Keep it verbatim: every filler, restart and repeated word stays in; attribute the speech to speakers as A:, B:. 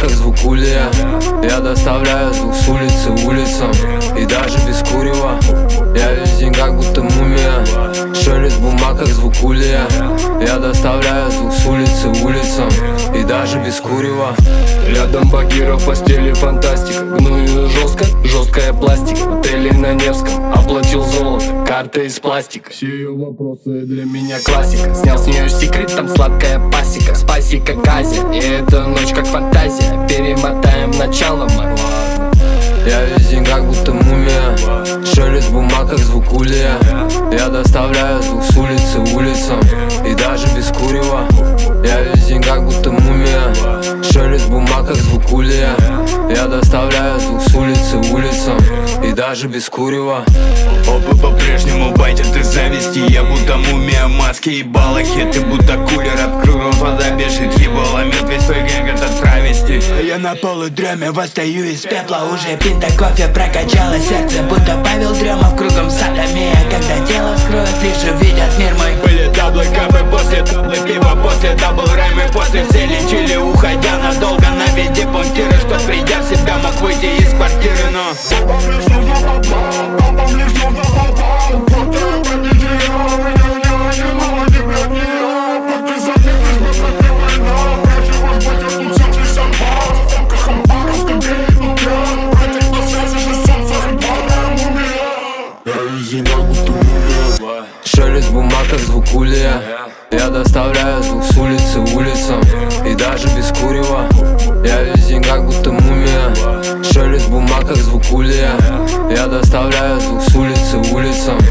A: как звук улья. Я доставляю звук с улицы улицам, и даже без курева. Я весь день как будто мумия. Шелест бумаг, как звук улья. Я доставляю звук с улицы улицам, и даже без курева.
B: Рядом Багира, в постели фантастика. Гную жестко, жесткая пластика. В отеле на Невском оплатил золото, карта из пластика. Все ее вопросы для меня классика. Снял с нее секрет, там сладкая пасека. Спасика Казя, и эта ночь как фантазия. Перемотаем начало, мой.
A: Я весь день как будто мумия. Шелест бумаг, как звук улья. Я доставляю звук с улицы улицам, и даже без курева. Я весь день как будто мумия. Шелест бумаг, как звук улья. Я доставляю звук с улицы улицам, и даже без курева.
C: Оба по-прежнему байтят из зависти. Я будто мумия, маски и балахи. Ты будто кулер, открыл рот, вода бежит. Ебало, мед, весь твой гэнг это травести.
D: А я на полудреме восстаю из пепла. Уже пинта кофе прокачало сердце, будто Павел Дремов кругом садомия. Когда тело вскроют, лишь увидят мир мой.
C: Были даблы капы после таблы пива, после дабл раймы, после все лечили, уходя надолго на виде пунктиры, что придя в себя мог выйти из квартиры, но
A: шелест бумаг, как звук улья. Я доставляю звук с улицы улицам, и даже без курева. Я весь день как будто мумия. Шелест бумаг, как звук улья. Я доставляю звук с улицы улицам,